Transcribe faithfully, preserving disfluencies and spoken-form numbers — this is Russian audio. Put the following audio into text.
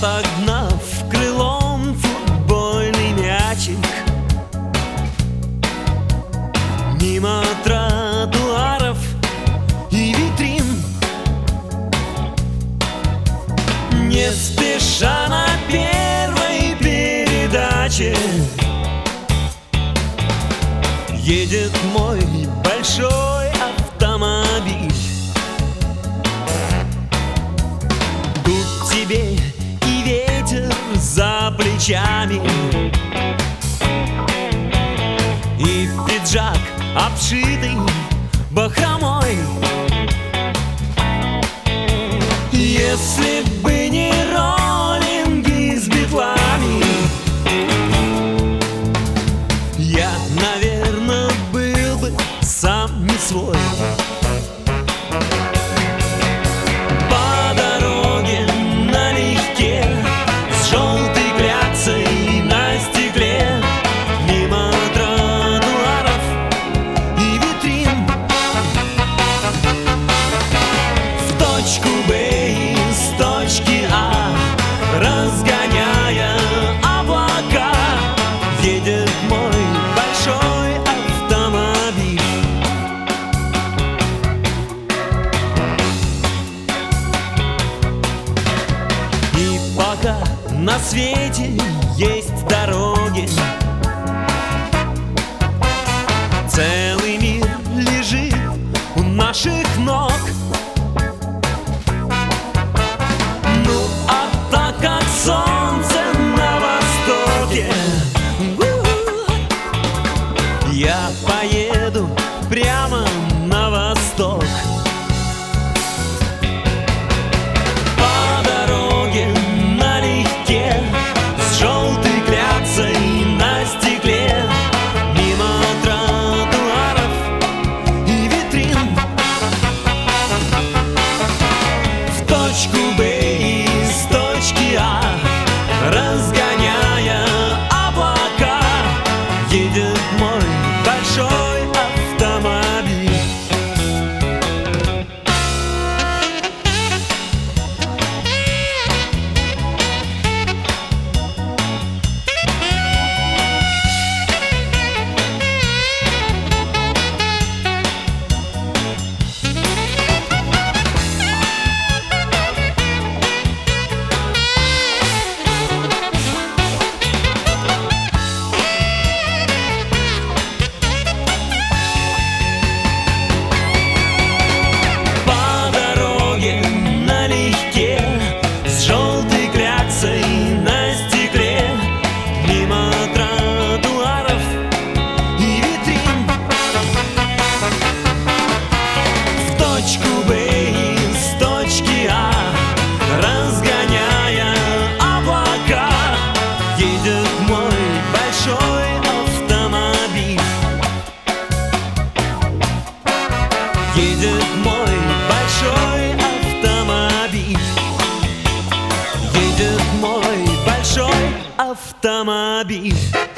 отогнав крылом футбольный мячик мимо тротуаров и витрин, не спеша на первой передаче едет мой большой автомобиль. Тут тебе и ветер за плечами, и пиджак, обшитый бахромой. Если бы не роллинги с битлами, я, наверное, был бы сам не свой. По дороге налегке, с желтой кляксой на стекле, мимо тротуаров и витрин, в точку Б из точки А, разгоняя облака, едет мой большой автомобиль. И пока на свете есть дороги, целый мир лежит у наших ног. Ну а так как солнце на востоке, я поеду прямо на восток. По дороге налегке, с желтой кляксой на стекле, мимо тротуаров и витрин, в точку Б из точки А, разгоняя облака, едет мой большой автомобиль. Едет мой большой автомобиль, едет мой большой автомобиль.